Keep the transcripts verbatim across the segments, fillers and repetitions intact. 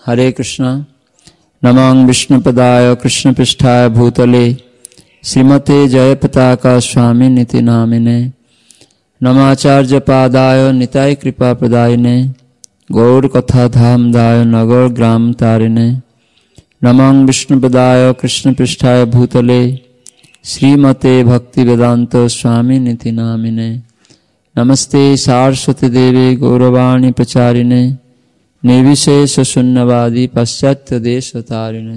हरे कृष्ण। नमः विष्णुपदाय कृष्णपृष्ठाय भूतले श्रीमते जयपताका स्वामिनिति नामिने। नमाचार्य पादाय निताय कृपा प्रदायिने गौर कथा धाम दाय नगर ग्राम तारिणे। नमः विष्णुपदाय कृष्णपृष्ठाय भूतले श्रीमते भक्ति वेदांत स्वामिनिति नामिने। नमस्ते सारस्वती देवे गौरवाणी प्रचारिणे निर्विशेष शून्यवादी पाश्चात्य देश तारिणे।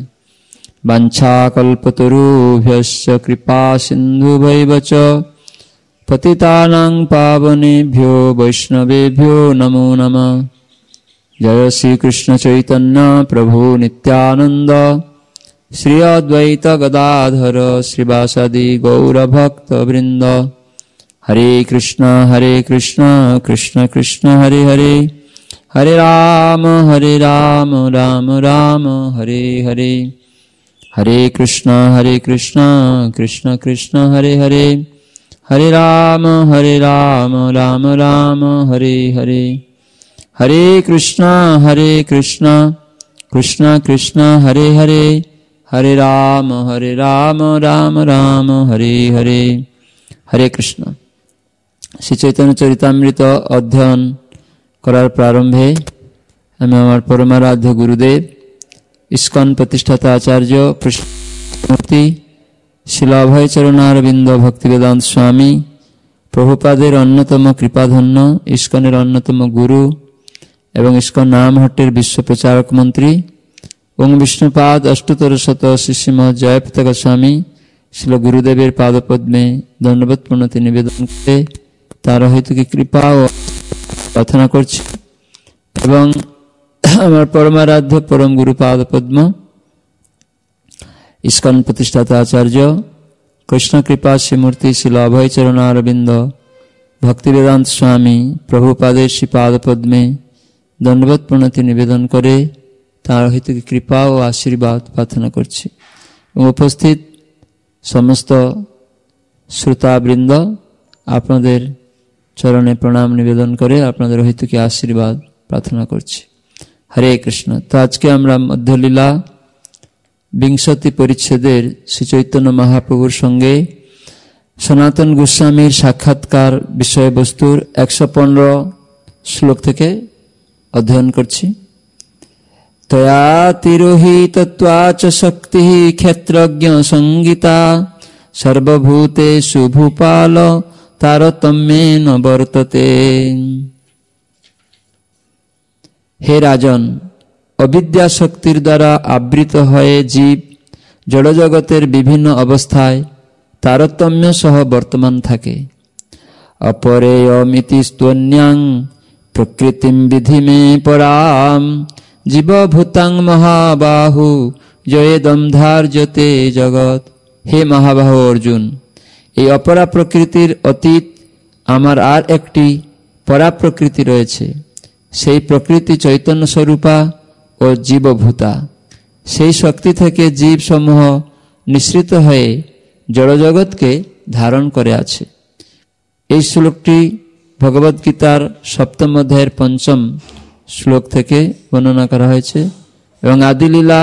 वंशाकल्पतरुभ्यश्च कृपा सिन्धुभैव च पतितानां पावनेभ्यो वैष्णवेभ्यो नमो नमः। जय श्री कृष्ण चैतन्य प्रभु नित्यानंद श्री अद्वैत गदाधर श्रीवासादि गौरभक्त वृंद। हरे कृष्ण हरे कृष्ण कृष्ण कृष्ण हरे हरे हरे राम हरे राम राम राम हरे हरे। हरे कृष्ण हरे कृष्ण कृष्ण कृष्ण हरे हरे हरे राम हरे राम राम राम हरे हरे। हरे कृष्ण हरे कृष्ण कृष्ण कृष्ण हरे हरे हरे राम हरे राम राम राम हरे हरे। हरे कृष्ण। श्री चैतन्य चरितामृत अध्ययन करार प्रारंभे आमि आमार परमाराध्य गुरुदेव इस्कन प्रतिष्ठाता आचार्य कृष्णमूर्ति श्रील अभयचरणारविंद भक्तिवेदांत स्वामी प्रभुपादेर अन्यतम कृपाधन्य इस्कनेर अन्यतम गुरु एवं इस्कन नामहट्टेर विश्व प्रचारक मंत्री ओं विष्णुपाद अष्टोत्तर शत श्रीमद जयपताका स्वामी श्रील गुरुदेवेर पादपद्मे दंडवत प्रणति निवेदन करे तार हयतो कि कृपा ओ प्रार्थना करछि एवं आमार परमाराध्य परम गुरु पादपद्म इस्कन प्रतिष्ठाता आचार्य कृष्ण कृपा श्रीमूर्ति श्रील अभयचरणारविंद भक्तिवेदांत स्वामी प्रभुपादेर श्री पादपद्मे दंडवत प्रणति निवेदन करे तार हयतो कि कृपा ओ आशीर्वाद प्रार्थना करछि। उपस्थित समस्त श्रोताबृंद आपनादेर चरणे प्रणाम निवेदन करे आपनादेर हयतो कि आशीर्वाद प्रार्थना करछि। हरे कृष्ण। तो आज के आमरा मध्यलीला विंशति परिच्छेदेर श्री चैतन्य महाप्रभुर संगे सनातन गोस्वामीर साक्षात्कार विषय बस्तुर एकशो पंद्रह श्लोक थेके अध्ययन करछि। तया तिरोहित तत्त्वाच शक्ति क्षेत्रज्ञ संगीता सर्वभूतेषु भूपाल तारतम्येन वर्तते। हे राजन, अविद्या शक्तिर द्वारा आवृत हये जीव जड़ जगतेर विभिन्न अवस्थाय तारतम्य सह वर्तमान थाके। अपरेयमिति स्तन्यां प्रकृतिं विधि में पराम जीवभूतां महाबाहु जयेदम धार्यते जगत। हे महाबाहु अर्जुन, এই অপরা প্রকৃতির অতীত আমার আর একটি পরা প্রকৃতি রয়েছে। সেই প্রকৃতি চৈতন্য স্বরূপা ও জীবভূতা। সেই শক্তি থেকে জীব সমূহ নিঃসৃত হয়ে জড়জগৎকে ধারণ করে আছে। এই শ্লোকটি ভগবদ গীতার সপ্তম অধ্যায়ের পঞ্চম শ্লোক থেকে বর্ণনা করা হয়েছে এবং আদিলীলা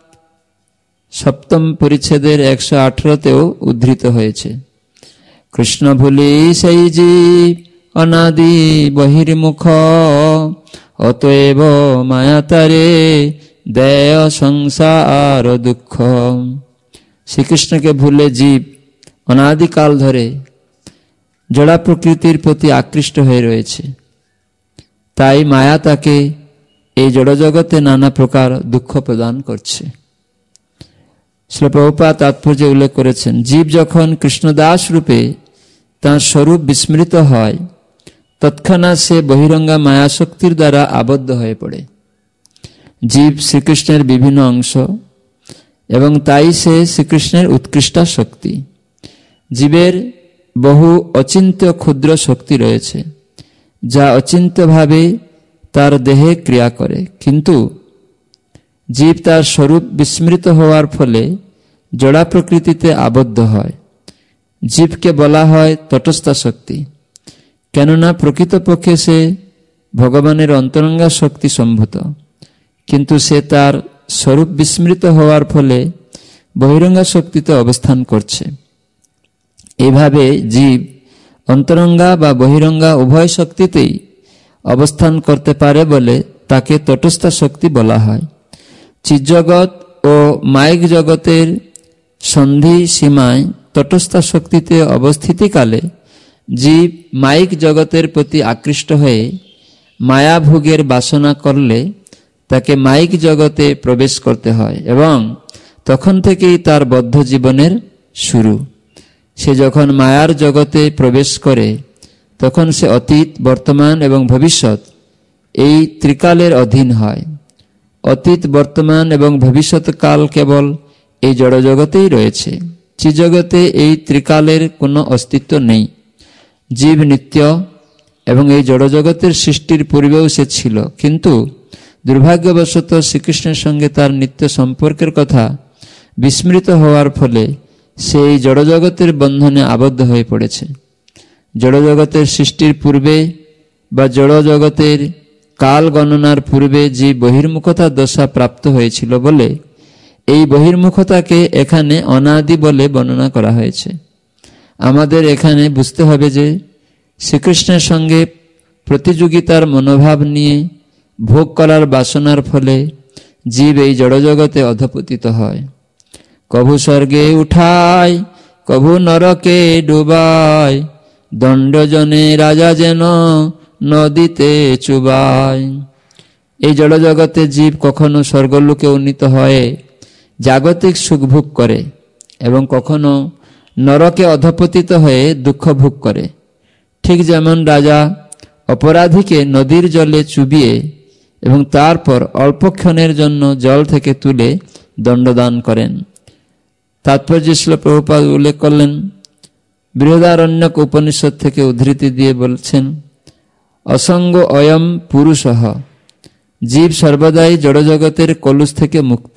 সপ্তম পরিচ্ছেদের একশো আঠারোতেও উদ্ধৃত হয়েছে। কৃষ্ণ ভুলি সেই জীব অনাদি বহির্মুখ অতএব মায়াতারে দেয় সংসার দুঃখ। শ্রীকৃষ্ণকে ভুলে জীব অনাদিকাল ধরে জড়া প্রকৃতির প্রতি আকৃষ্ট হয়ে রয়েছে, তাই মায়া তাকে এই জড়জগতে নানা প্রকার দুঃখ প্রদান করছে। শ্রীল প্রভুপাদ তাৎপর্যে উল্লেখ করেছেন, জীব যখন কৃষ্ণদাস রূপে তাঁর স্বরূপ বিস্মৃত হয় তৎক্ষণাৎ সে বহিরঙ্গা মায়াশক্তির দ্বারা আবদ্ধ হয়ে পড়ে। জীব শ্রীকৃষ্ণের বিভিন্ন অংশ এবং তাই সে শ্রীকৃষ্ণের উৎকৃষ্টা শক্তি। জীবের বহু অচিন্ত্য ক্ষুদ্র শক্তি রয়েছে যা অচিন্ত্যভাবে তার দেহে ক্রিয়া করে, কিন্তু জীব তার স্বরূপ বিস্মৃত হওয়ার ফলে জড়া প্রকৃতিতে আবদ্ধ হয়। জীবকে বলা হয় তটস্থা শক্তি, কেননা প্রকৃতপক্ষে সে ভগবানের অন্তরঙ্গা শক্তি সম্ভূত, কিন্তু সে তার স্বরূপ বিস্মৃত হওয়ার ফলে বহিরঙ্গা শক্তিতে অবস্থান করছে। এইভাবে জীব অন্তরঙ্গা বা বহিরঙ্গা উভয় শক্তিতেই অবস্থান করতে পারে বলে তাকে তটস্থ শক্তি বলা হয়। চিৎজগৎ ও মায়িক জগতের সন্ধি সীমায় তটস্থ শক্তিতে অবস্থিতিকালে জীব মায়িক জগতের প্রতি আকৃষ্ট হয়ে মায়াভোগের বাসনা করলে তাকে মায়িক জগতে প্রবেশ করতে হয় এবং তখন থেকেই তার বদ্ধ জীবনের শুরু। সে যখন মায়ার জগতে প্রবেশ করে তখন সে অতীত, বর্তমান এবং ভবিষ্যৎ এই ত্রিকালের অধীন হয়। অতীত, বর্তমান এবং ভবিষ্যৎ কাল কেবল এই জড়জগতেই রয়েছে। চিজগতে এই ত্রিকালের কোনো অস্তিত্ব নেই। জীব নিত্য এবং এই জড়জগতের সৃষ্টির পূর্বেও সে ছিল, কিন্তু দুর্ভাগ্যবশত শ্রীকৃষ্ণের সঙ্গে তার নিত্য সম্পর্কের কথা বিস্মৃত হওয়ার ফলে সেই জড়জগতের বন্ধনে আবদ্ধ হয়ে পড়েছে। জড়জগতের সৃষ্টির পূর্বে বা জড়জগতের কাল গণনার পূর্বে যে বহির্মুখতা দশা প্রাপ্ত হয়েছিল বলে এই বহির্মুখতাকে এখানে অনাদি বলে বর্ণনা করা হয়েছে। আমাদের এখানে বুঝতে হবে যে শ্রীকৃষ্ণের সঙ্গে প্রতিযোগিতার মনোভাব নিয়ে ভোগ করার বাসনার ফলে জীব এই জড়জগতে অধপতিত হয়। কভু স্বর্গে উঠায়, কভু নরকে ডুবায়, দণ্ডজনে রাজা যেন নদীতে চুবায়। এই জড়জগতে জীব কখনো স্বর্গলোকে উন্নীত হয়ে জাগতিক সুখ ভোগ করে এবং কখনো নরকে অধপতিত হয়ে দুঃখ ভোগ করে। ঠিক যেমন রাজা অপরাধীকে নদীর জলে চুবিয়ে এবং তারপর অল্পক্ষণের জন্য জল থেকে তুলে দণ্ডদান করেন। তাৎপর্য শ্রীল প্রভুপাদ উল্লেখ করলেন, বৃহদারণ্যক উপনিষদ থেকে উদ্ধৃতি দিয়ে বলছেন, অসঙ্গ অয়ম পুরুষঃ, জীব সর্বদাই জড়জগতের কলুষ থেকে মুক্ত।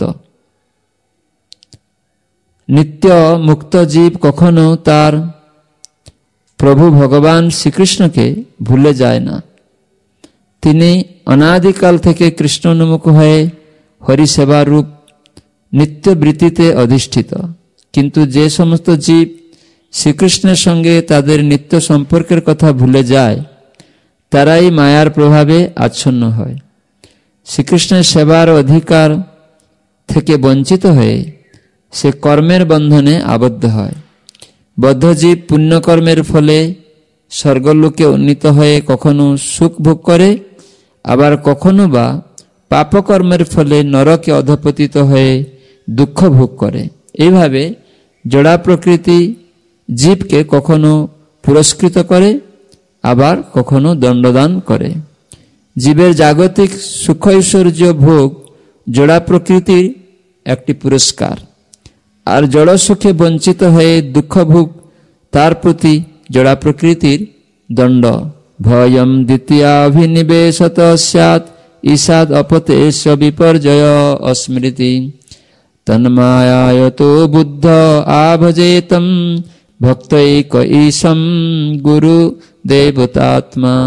নিত্য মুক্ত জীব কখনো তার প্রভু ভগবান শ্রীকৃষ্ণকে ভুলে যায় না। তিনি অনাদিকাল থেকে কৃষ্ণোন্মুখ হয়ে হরিসেবা রূপ নিত্য বৃত্তিতে অধিষ্ঠিত। কিন্তু যে সমস্ত জীব শ্রীকৃষ্ণের সঙ্গে তাদের নিত্য সম্পর্কের কথা ভুলে যায় তারাই মায়ার প্রভাবে আচ্ছন্ন হয়। শ্রীকৃষ্ণের সেবার অধিকার থেকে বঞ্চিত হয়ে সে কর্মের বন্ধনে আবদ্ধ হয়। বদ্ধজীব পুণ্যকর্মের ফলে স্বর্গলোকে উন্নীত হয়ে কখনো সুখ ভোগ করে, আবার কখনো বা পাপকর্মের ফলে নরকে অধপতিত হয়ে দুঃখ ভোগ করে। এইভাবে জড়া প্রকৃতি জীবকে কখনো পুরস্কৃত করে, আবার কখনো দণ্ডদান করে। জীবের জাগতিক সুখ ঐশ্বর্য ভোগ জড়া প্রকৃতির একটি পুরস্কার, আর জড় সুখে বঞ্চিত হয়ে দুঃখ ভোগ তার প্রতি জড়া প্রকৃতির দণ্ড। ভয়ম দ্বিতীয়াভিনিবেশত স্যাৎ ঈশাদ অপতেশ বিপর্যয় অস্মৃতি তন্মায়ায়তো বুদ্ধ আভজেতম ভক্তৈক ঈশম গুরু দেবতাত্মা।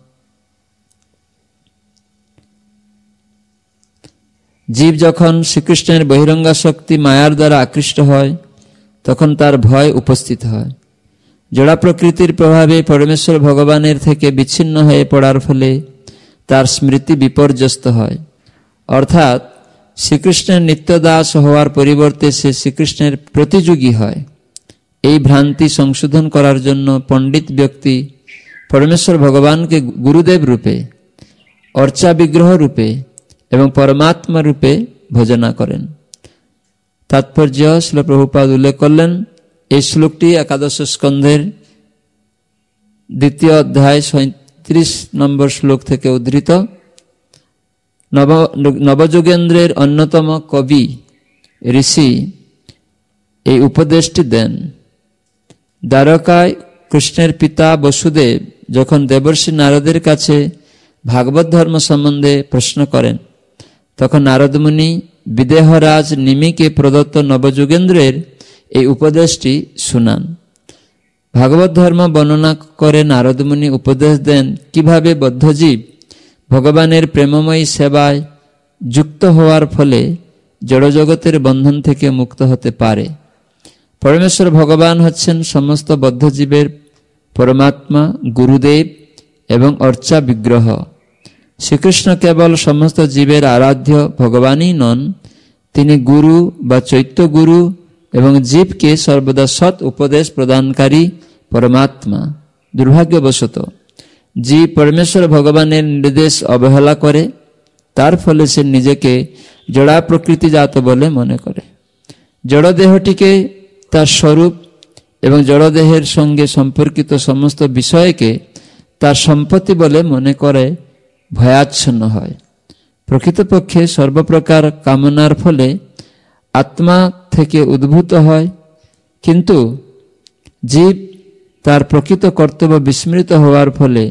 জীব যখন শ্রীকৃষ্ণের বহিরঙ্গা শক্তি মায়ার দ্বারা আকৃষ্ট হয় তখন তার ভয় উপস্থিত হয়। জড়া প্রকৃতির প্রভাবে পরমেশ্বর ভগবানের থেকে বিচ্ছিন্ন হয়ে পড়ার ফলে তার স্মৃতি বিপর্যস্ত হয়, অর্থাৎ শ্রীকৃষ্ণের নিত্যদাস হওয়ার পরিবর্তে সে শ্রীকৃষ্ণের প্রতিযোগী হয়। এই ভ্রান্তি সংশোধন করার জন্য পণ্ডিত ব্যক্তি পরমেশ্বর ভগবানকে গুরুদেব রূপে, অর্চা বিগ্রহ রূপে এবং পরমাত্মা রূপে ভজনা করেন। তাৎপর্য শ্রীল প্রভুপাদ উল্লেখ করলেন। এই শ্লোকটি একাদশ স্কন্ধের দ্বিতীয় অধ্যায় সৈত্রিশ নম্বর শ্লোক থেকে উদ্ধৃত। নব নবযুগেন্দ্রের অন্যতম কবি ঋষি এই উপদেশটি দেন। দ্বারকায় কৃষ্ণের পিতা বসুদেব যখন দেবর্ষি নারদের কাছে ভাগবত ধর্ম সম্বন্ধে প্রশ্ন করেন তখন নারদমুনি বিদেহরাজ নিমিকে প্রদত্ত নবযুগেন্দ্রের এই উপদেশটি শুনান। ভাগবত ধর্ম বর্ণনা করে নারদমুনি উপদেশ দেন কিভাবে বদ্ধজীব ভগবানের প্রেমময়ী সেবায় যুক্ত হওয়ার ফলে জড়জগতের বন্ধন থেকে মুক্ত হতে পারে। পরমেশ্বর ভগবান হচ্ছেন সমস্ত বদ্ধজীবের পরমাত্মা, গুরুদেব এবং অর্চা বিগ্রহ। শ্রীকৃষ্ণ কেবল সমস্ত জীবের আরাধ্য ভগবানই নন, তিনি গুরু বা চৈত্য গুরু এবং জীবকে সর্বদা সৎ উপদেশ প্রদানকারী পরমাত্মা। দুর্ভাগ্যবশত জীব পরমেশ্বর ভগবানের নির্দেশ অবহেলা করে, তার ফলে সে নিজেকে জড়া প্রকৃতিজাত বলে মনে করে। জড়দেহটিকে তার স্বরূপ এবং জড়দেহের সঙ্গে সম্পর্কিত সমস্ত বিষয়কে তার সম্পত্তি বলে মনে করে ভয়াচ্ছন্ন হয়। প্রকৃতপক্ষে সর্বপ্রকার কামনার ফলে আত্মা থেকে উদ্ভূত হয়, কিন্তু জীব তার প্রকৃত কর্তব্য বিস্মৃত হওয়ার ফলে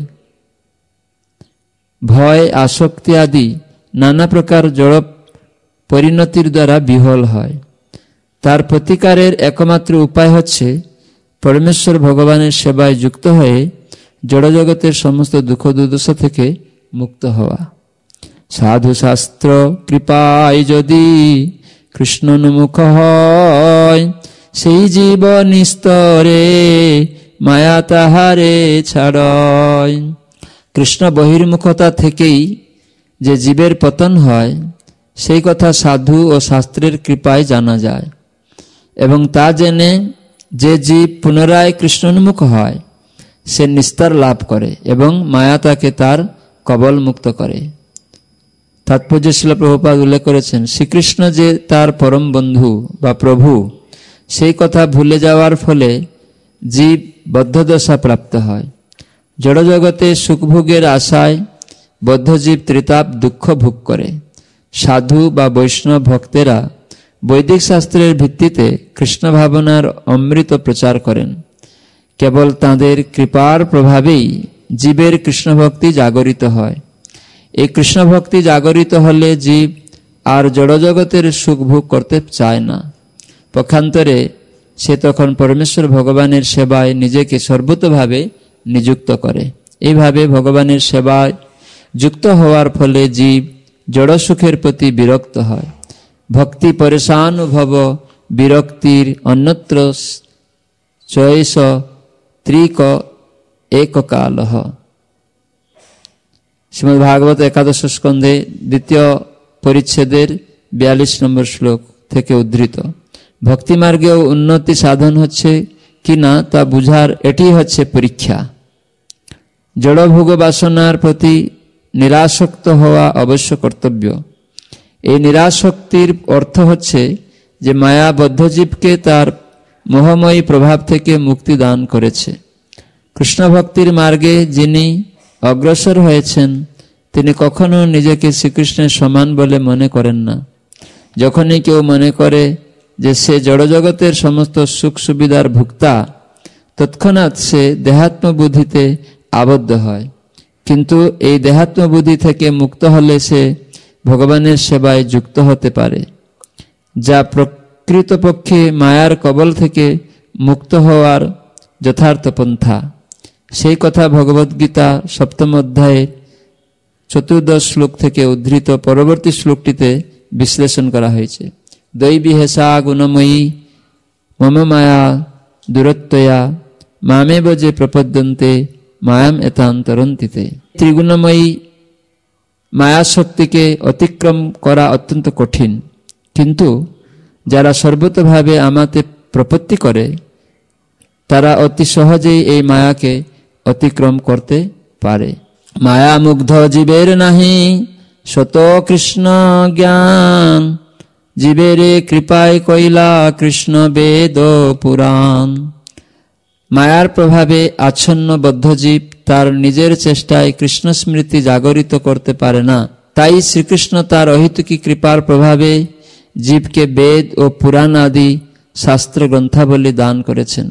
ভয়, আসক্তি আদি নানা প্রকার জড় পরিণতির দ্বারা বিহল হয়। তার প্রতিকারের একমাত্র উপায় হচ্ছে পরমেশ্বর ভগবানের সেবায় যুক্ত হয়ে জড়জগতের সমস্ত দুঃখ দুর্দশা থেকে মুক্ত হওয়া। সাধু শাস্ত্র কৃপায় যদি কৃষ্ণোন্মুখ হয়, সেই জীব নিস্তরে মায়া তাহারে ছাড়য়। কৃষ্ণ বহির্মুখতা থেকেই যে জীবের পতন হয়, সেই কথা সাধু ও শাস্ত্রের কৃপায় জানা যায়, এবং তা জেনে যে জীব পুনরায় কৃষ্ণোন্মুখ হয় সে নিস্তার লাভ করে এবং মায়া তাকে তার কবল মুক্ত করে। তাৎপর্য শিল প্রভুপাদ উল্লেখ করেছেন, শ্রীকৃষ্ণ যে তার পরম বন্ধু বা প্রভু, সেই কথা ভুলে যাওয়ার ফলে জীব বদ্ধদশা প্রাপ্ত হয়। জড়জগতে সুখভোগের আশায় বদ্ধজীব ত্রিতাপ দুঃখ ভোগ করে। সাধু বা বৈষ্ণব ভক্তেরা বৈদিক শাস্ত্রের ভিত্তিতে কৃষ্ণ ভাবনার অমৃত প্রচার করেন। কেবল তাঁদের কৃপার প্রভাবেই জীবের কৃষ্ণভক্তি জাগরিত হয়। এই কৃষ্ণভক্তি জাগরিত হলে জীব আর জড়জগতের সুখ ভোগ করতে চায় না। পক্ষান্তরে সে তখন পরমেশ্বর ভগবানের সেবায় নিজেকে সর্বতভাবে নিযুক্ত করে। এইভাবে ভগবানের সেবায় যুক্ত হওয়ার ফলে জীব জড় সুখের প্রতি বিরক্ত হয়। ভক্তি পরেশানুভব বিরক্তির অন্যত্র চৈষ ত্রিক এক কালহ। শ্রীমদ্ ভাগবত একাদশ স্কন্ধে দ্বিতীয় পরিচ্ছেদের বিয়াল্লিশ নম্বর শ্লোক থেকে উদ্ধৃত। ভক্তি মার্গেও উন্নতি সাধন হচ্ছে কিনা তা বুঝার এটি হচ্ছে পরীক্ষা। জড়ভোগ বাসনার প্রতি নিরাসক্ত হওয়া অবশ্য কর্তব্য। এই নিরাসক্তির অর্থ হচ্ছে যে মায়া বদ্ধজীবকে তার মোহময়ী প্রভাব থেকে মুক্তি দান করেছে। কৃষ্ণ ভক্তির মার্গে যিনি অগ্রসর হয়েছেন তিনি কখনো নিজেকে শ্রীকৃষ্ণের সমান বলে মনে করেন না। যখনই কেউ মনে করে যে সে জড়জগতের সমস্ত সুখ সুবিধার ভোক্তা, তৎক্ষণাৎ সে দেহাত্ম বুদ্ধিতে আবদ্ধ হয়। কিন্তু এই দেহাত্ম বুদ্ধি থেকে মুক্ত হলে সে ভগবানের সেবায় যুক্ত হতে পারে, যা প্রকৃতপক্ষে মায়ার কবল থেকে মুক্ত হওয়ার যথার্থ পন্থা। সেই কথা ভগবদ্গীতা সপ্তম অধ্যায়ে চতুর্দশ শ্লোক থেকে উদ্ধৃত পরবর্তী শ্লোকটিতে বিশ্লেষণ করা হয়েছে। দৈবী হেসা গুণময়ী মম মায়া দূরত্বয়া মামেব যে প্রপদ্যন্তে মায়াম এতান্তরন্তিতে। ত্রিগুণময়ী মায়া শক্তিকে অতিক্রম করা অত্যন্ত কঠিন, কিন্তু যারা সর্বতভাবে আমাতে প্রপত্তি করে তারা অতি সহজেই এই মায়াকে অতিক্রম করতে পারে। মায়া মুগ্ধ জীবের নাহি শত কৃষ্ণ জ্ঞান, জীবেরে কৃপায় কইলা কৃষ্ণ বেদ পুরাণ। মায়ার প্রভাবে আচ্ছন্ন বদ্ধজীব তার নিজের চেষ্টায় কৃষ্ণ স্মৃতি জাগরিত করতে পারে না। তাই শ্রীকৃষ্ণ তার অহেতুকী কৃপার প্রভাবে জীবকে বেদ ও পুরাণ আদি শাস্ত্র গ্রন্থাবলী দান করেছেন।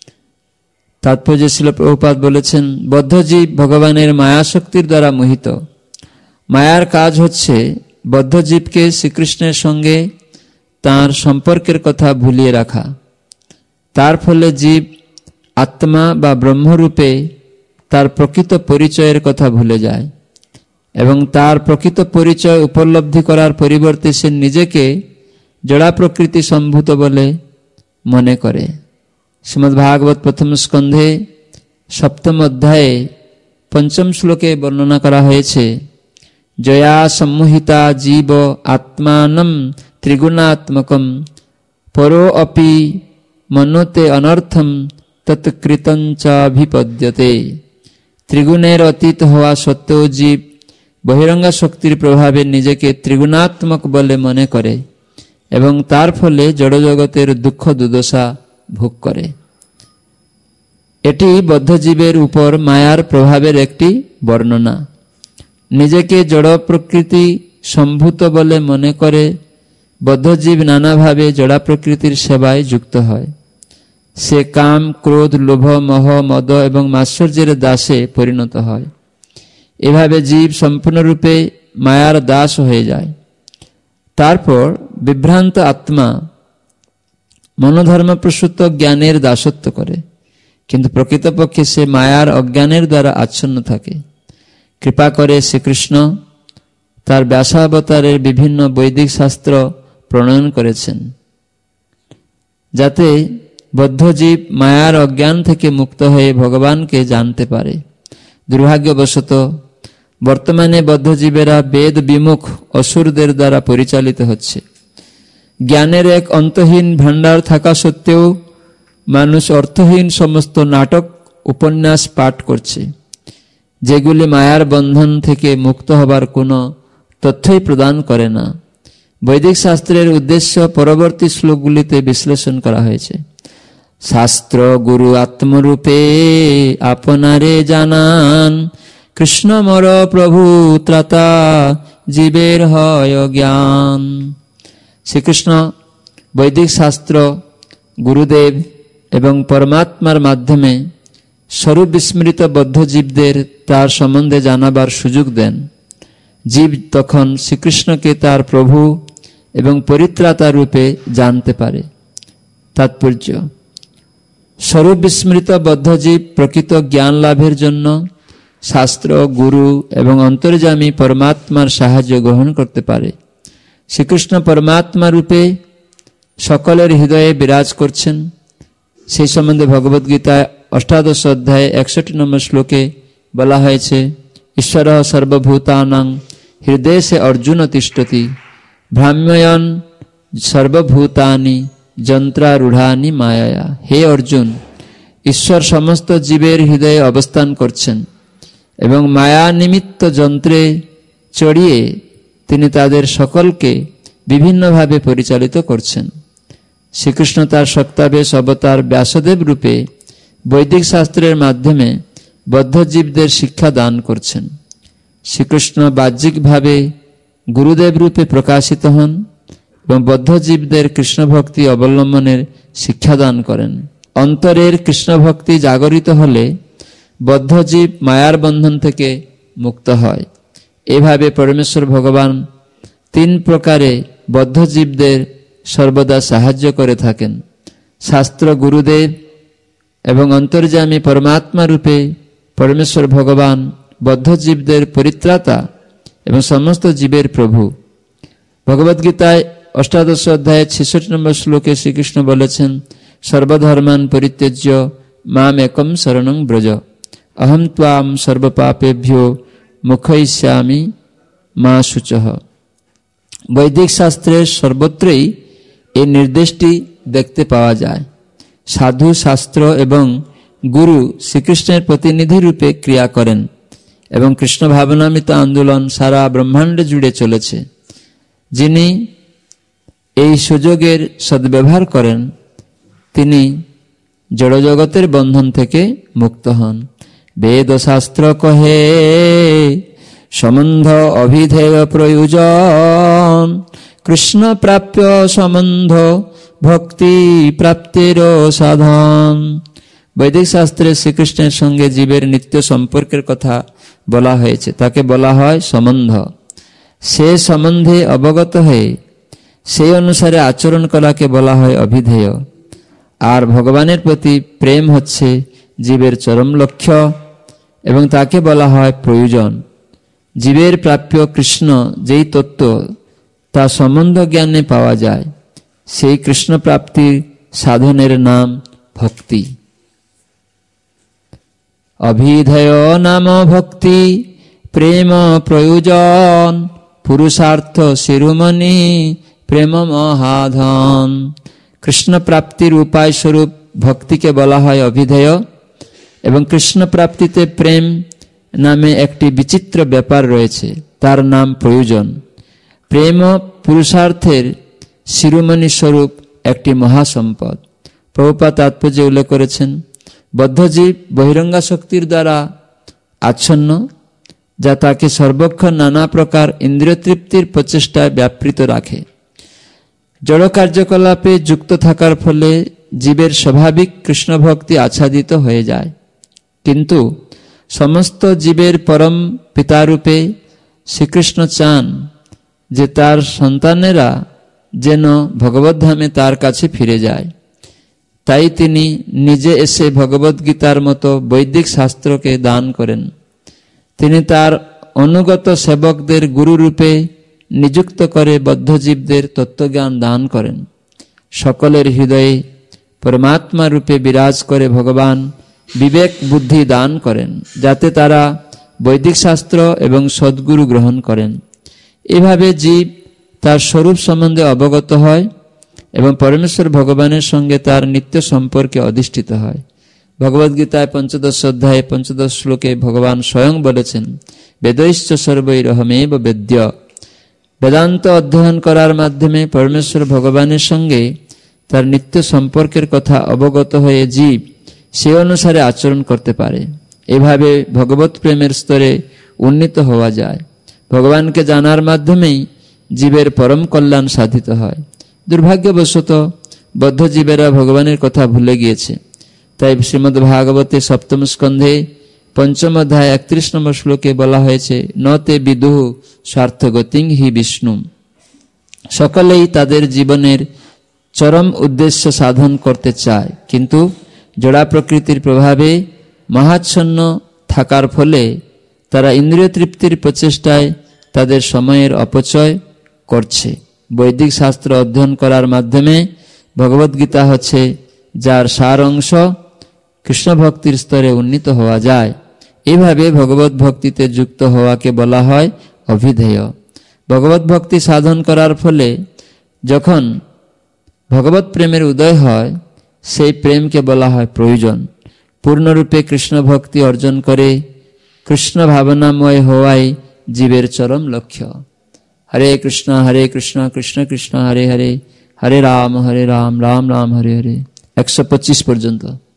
তাৎপর্য শিল প্রভুপাদ বলেছেন, বদ্ধজীব ভগবানের মায়া শক্তির দ্বারা মোহিত। মায়ার কাজ হচ্ছে বদ্ধজীবকে শ্রীকৃষ্ণের সঙ্গে তার সম্পর্কের কথা ভুলিয়ে রাখা। তার ফলে জীব আত্মা বা ব্রহ্মরূপে তার প্রকৃত পরিচয়ের কথা ভুলে যায়। এবং তার প্রকৃত পরিচয় উপলব্ধি করার পরিবর্তে সে নিজেকে জড়া প্রকৃতি সম্ভূত বলে মনে করে। শ্রীমদ্ ভাগবত প্রথম স্কন্ধে সপ্তম অধ্যায়ে পঞ্চম শ্লোকে বর্ণনা করা হয়েছে, জয়া সম্মোহিতা জীব আত্মানম ত্রিগুণাত্মকম পরো অপি মনোতে অনর্থম তৎকৃতঞ্চাভিপদ্যতে। ত্রিগুণের অতীত হওয়া সত্ত্বেও জীব বহিরঙ্গা শক্তির প্রভাবে নিজেকে ত্রিগুণাত্মক বলে মনে করে এবং তার ফলে জড়জগতের দুঃখ দুর্দশা ভোগ করে। এটি বদ্ধজীবের উপর মায়ার প্রভাবের একটি বর্ণনা। নিজেকে জড় প্রকৃতি সম্ভূত বলে মনে করে বদ্ধজীব নানাভাবে জড়া প্রকৃতির সেবায় যুক্ত হয়। সে কাম, ক্রোধ, লোভ, মোহ, মদ এবং মাৎসর্যের দাসে পরিণত হয়। এভাবে জীব সম্পূর্ণরূপে মায়ার দাস হয়ে যায়। তারপর বিভ্রান্ত আত্মা মনোধর্মপ্রসূত জ্ঞানের দাসত্ব করে, কিন্তু প্রকৃতপক্ষে সে মায়ার অজ্ঞানের দ্বারা আচ্ছন্ন থাকে। কৃপা করে শ্রীকৃষ্ণ তার ব্যাসাবতারের বিভিন্ন বৈদিক শাস্ত্র প্রণয়ন করেছেন, যাতে বদ্ধজীব মায়ার অজ্ঞান থেকে মুক্ত হয়ে ভগবানকে জানতে পারে। দুর্ভাগ্যবশত বর্তমানে বদ্ধজীবেরা বেদ বিমুখ অসুরদের দ্বারা পরিচালিত হচ্ছে। জ্ঞানের এক অন্তহীন ভাণ্ডার থাকা সত্ত্বেও মানুষ অর্থহীন সমস্ত নাটক উপন্যাস পাঠ করছে, যেগুলি মায়ার বন্ধন থেকে মুক্ত হবার কোনো তথ্যই প্রদান করে না। বৈদিক শাস্ত্রের উদ্দেশ্য পরবর্তী শ্লোকগুলিতে বিশ্লেষণ করা হয়েছে। শাস্ত্র গুরু আত্মরূপে আপনারে জানান, কৃষ্ণ মর প্রভু ত্রাতা জীবের হয় জ্ঞান। শ্রীকৃষ্ণ বৈদিক শাস্ত্র, গুরুদেব এবং পরমাত্মার মাধ্যমে স্বরূপ বিস্মৃত বদ্ধজীবদের তার সম্বন্ধে জানাবার সুযোগ দেন। জীব তখন শ্রীকৃষ্ণকে তার প্রভু এবং পরিত্রাতা রূপে জানতে পারে। তাৎপর্য: স্বরূপ বিস্মৃত বদ্ধজীব প্রকৃত জ্ঞান লাভের জন্য শাস্ত্র, গুরু এবং অন্তর্যামী পরমাত্মার সাহায্য গ্রহণ করতে পারে। শ্রীকৃষ্ণ পরমাত্মা রূপে সকলের হৃদয়ে বিরাজ করছেন। সেই সম্বন্ধে ভগবদ্গীতায় অষ্টাদশ অধ্যায়ে একষট্টি নম্বর শ্লোকে বলা হয়েছে, ঈশ্বর সর্বভূতানাং হৃদয়ে অর্জুন তিষ্ঠতি ভ্রাম্যয়ন সর্বভূতানি যন্ত্রারূঢ়ানি মায়া। হে অর্জুন, ঈশ্বর সমস্ত জীবের হৃদয়ে অবস্থান করছেন এবং মায়া নিমিত্ত যন্ত্রে চড়িয়ে তিনি তাদের সকলকে বিভিন্নভাবে পরিচালিত করছেন। শ্রীকৃষ্ণ তার সত্তাবেশ অবতার ব্যাসদেব রূপে বৈদিক শাস্ত্রের মাধ্যমে বদ্ধজীবদের শিক্ষা দান করছেন। শ্রীকৃষ্ণ বাহ্যিকভাবে গুরুদেব রূপে প্রকাশিত হন এবং বদ্ধজীবদের কৃষ্ণভক্তি অবলম্বনের শিক্ষাদান করেন। অন্তরের কৃষ্ণভক্তি জাগরিত হলে বদ্ধজীব মায়ার বন্ধন থেকে মুক্ত হয়। এভাবে পরমেশ্বর ভগবান তিন প্রকারে বদ্ধজীবদের সর্বদা সাহায্য করে থাকেন। শাস্ত্র, গুরুদেব এবং অন্তর্যামী পরমাত্মা রূপে পরমেশ্বর ভগবান বদ্ধজীবদের পরিত্রাতা এবং সমস্ত জীবের প্রভু। ভগবদ্গীতায় অষ্টাদশ অধ্যায়ে ছেষট্টি নম্বর শ্লোকে শ্রীকৃষ্ণ বলেছেন, সর্বধর্মান পরিত্যজ্য মাম একম শরণং ব্রজ অহম ত্বাম সর্বপাপেভ্যো মুখয়িষ্যামি মা শুচঃ। বৈদিক শাস্ত্রের সর্বত্রই এই নির্দেশটি দেখতে পাওয়া যায়। সাধু, শাস্ত্র এবং গুরু শ্রীকৃষ্ণের প্রতিনিধি রূপে ক্রিয়া করেন এবং কৃষ্ণ ভাবনামৃত আন্দোলন সারা ব্রহ্মাণ্ড জুড়ে চলেছে। যিনি এই সুযোগের সদ্ব্যবহার করেন তিনি জড়জগতের বন্ধন থেকে মুক্ত হন। বেদ শাস্ত্র কহে সম্বন্ধ অভিধেয় প্রয়োজন, কৃষ্ণ প্রাপ্য সম্বন্ধ ভক্তি প্রাপ্তির সাধন। বৈদিক শাস্ত্রে শ্রীকৃষ্ণের সঙ্গে জীবের নিত্য সম্পর্কের কথা বলা হয়েছে, তাকে বলা হয় সম্বন্ধ। সে সম্বন্ধে অবগত হয়ে সেই অনুসারে আচরণ করাকে বলা হয় অভিধেয়। আর ভগবানের প্রতি প্রেম হচ্ছে জীবের চরম লক্ষ্য এবং তাকে বলা হয় প্রয়োজন। জীবের প্রাপ্য কৃষ্ণ যেই তত্ত্ব তা সম্বন্ধ জ্ঞানে পাওয়া যায়, সেই কৃষ্ণ প্রাপ্তির সাধনের নাম ভক্তি। অভিধেয় নাম ভক্তি প্রেম প্রয়োজন, পুরুষার্থ শিরোমণি প্রেম মহাধন। কৃষ্ণ প্রাপ্তির উপায় স্বরূপ ভক্তিকে বলা হয় অভিধেয়, এবং কৃষ্ণ প্রাপ্তিতে প্রেম নামে একটি বিচিত্র ব্যাপার রয়েছে, তার নাম প্রয়োজন। প্রেম পুরুষার্থের শিরোমণি স্বরূপ একটি মহাসম্পদ। প্রভুপাদ তাৎপর্যে উল্লেখ করেছেন, বদ্ধজীব বহিরঙ্গা শক্তির দ্বারা আচ্ছন্ন, যা তাকে সর্বক্ষণ নানা প্রকার ইন্দ্রিয় তৃপ্তির প্রচেষ্টায় ব্যাপৃত রাখে। জড় কার্যকলাপে যুক্ত থাকার ফলে জীবের স্বাভাবিক কৃষ্ণ ভক্তি আচ্ছাদিত হয়ে যায়। কিন্তু সমস্ত জীবের পরম পিতারূপে শ্রীকৃষ্ণ চান যে তার সন্তানেরা যেন ভগবদ্ধামে তার কাছে ফিরে যায়। তাই তিনি নিজে এসে ভগবদ্গীতার মতো বৈদিক শাস্ত্রকে দান করেন। তিনি তার অনুগত সেবকদের গুরুরূপে নিযুক্ত করে বদ্ধজীবদের তত্ত্বজ্ঞান দান করেন। সকলের হৃদয়ে পরমাত্মা রূপে বিরাজ করে ভগবান বিবেক বুদ্ধি দান করেন, যাতে তারা বৈদিক শাস্ত্র এবং সদ্গুরু গ্রহণ করেন। এভাবে জীব তার স্বরূপ সম্বন্ধে অবগত হয় এবং পরমেশ্বর ভগবানের সঙ্গে তার নিত্য সম্পর্কে অধিষ্ঠিত হয়। ভগবদ্গীতায় পঞ্চদশ অধ্যায়ে পঞ্চদশ শ্লোকে ভগবান স্বয়ং বলেছেন, বেদৈশ্চ সর্বৈরহমেব বেদ্য। বেদান্ত অধ্যয়ন করার মাধ্যমে পরমেশ্বর ভগবানের সঙ্গে তার নিত্য সম্পর্কের কথা অবগত হয়ে জীব সে অনুসারে আচরণ করতে পারে। এভাবে ভগবত প্রেমের স্তরে উন্নীত হওয়া যায়। ভগবানকে জানার মাধ্যমেই জীবের পরম কল্যাণ সাধিত হয়। দুর্ভাগ্যবশত বদ্ধ জীবেরা ভগবানের কথা ভুলে গিয়েছে। তাই শ্রীমদ্ ভাগবতে সপ্তম স্কন্ধে পঞ্চম অধ্যায় একত্রিশ নম্বর শ্লোকে বলা হয়েছে, ন তে বিদুঃ স্বার্থগতিং হি বিষ্ণু। সকলেই তাদের জীবনের চরম উদ্দেশ্য সাধন করতে চায়, কিন্তু জড়া প্রকৃতির প্রভাবে মহাচ্ছন্ন থাকার ফলে তারা ইন্দ্রিয় তৃপ্তির প্রচেষ্টায় তাদের সময়ের অপচয় করছে। বৈদিক শাস্ত্র অধ্যয়ন করার মাধ্যমে ভগবদ্গীতা হচ্ছে যার সার অংশ, কৃষ্ণ ভক্তির স্তরে উন্নীত হওয়া যায়। এভাবে ভগবত ভক্তিতে যুক্ত হওয়াকে বলা হয় অভিধেয়। ভগবত ভক্তি সাধন করার ফলে যখন ভগবত প্রেমের উদয় হয়, সেই প্রেমকে বলা হয় প্রয়োজন। পূর্ণরূপে কৃষ্ণ ভক্তি অর্জন করে কৃষ্ণ ভাবনাময় হওয়াই জীবের চরম লক্ষ্য। হরে কৃষ্ণ হরে কৃষ্ণ কৃষ্ণ কৃষ্ণ হরে হরে, হরে রাম হরে রাম রাম রাম হরে হরে। একশো পঁচিশ পর্যন্ত।